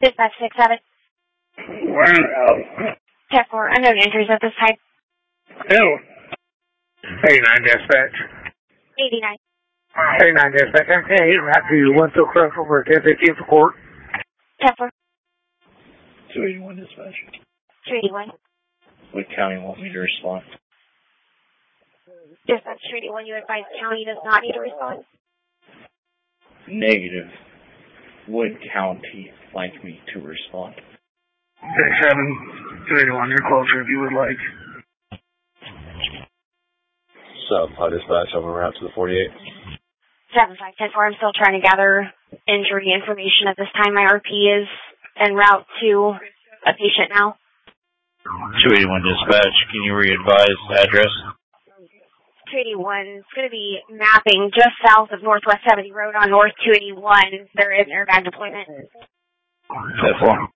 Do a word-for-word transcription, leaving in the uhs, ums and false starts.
Dispatch six seven. Wow. ten four, unknown injuries at this time. Oh. eighty-nine dispatch. eighty-nine. eighty-nine dispatch. Okay, right to Winfield Cross over at ten fifteen for court. ten four. two eighty-one dispatch. two eighty-one. What county want me to respond? Dispatch two eighty-one, you advise county does not need to respond. Negative. Would county like me to respond? six seven, two eighty-one, you're closer if you would like. South High Dispatch, I'm en route to the forty-eight. seven five ten four, I'm still trying to gather injury information at this time. My R P is en route to a patient now. two eighty-one dispatch, can you re-advise the address? two eighty-one, it's going to be mapping just south of Northwest seventy Road on North two eighty-one. There is airbag deployment. ten four.